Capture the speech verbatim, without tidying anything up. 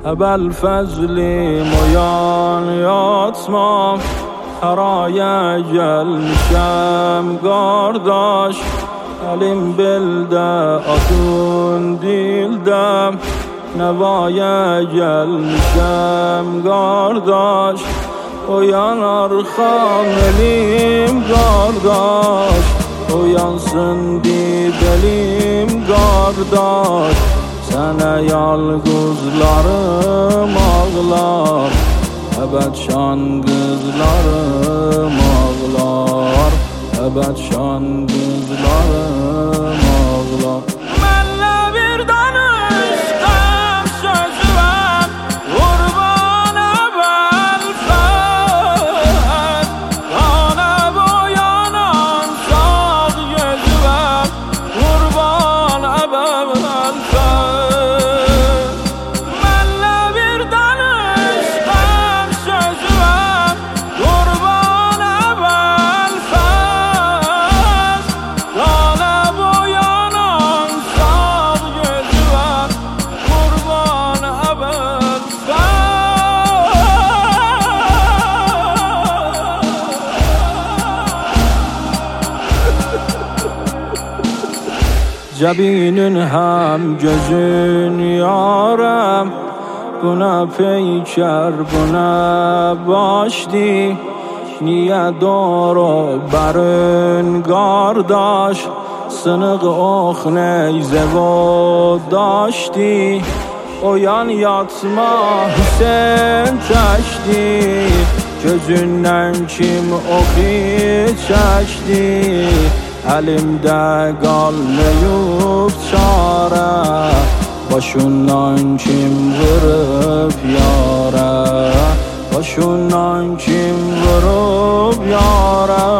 ابوالفضلی مویان یاتما خرای اجل میشم گارداش علیم بلده آتون دیلدم نوای اجل میشم گارداش اویان ارخام elیم گارداش اویان سندی دلیم گارداش Sənə yalqızlarım ağlar Əbəd şan qızlarım ağlar Əbəd şan qızlarım ağlar Mənlə bir danışdım sözüm Qurban əvvəlfəz Qana boyanan sağ gözüm Qurban əvvəlfəz Cəbinin həm gözün yarəm Buna peykər, buna başdi Niyə doğru bərün qardaş Sınıq ox neyzə o daşdi Oyan yatma Hüseyin çəkdi Gözündən kim oxi çəkdi Əlimdə qalmayıb çarə Başından kim vurub yarə Başından kim vurub yarə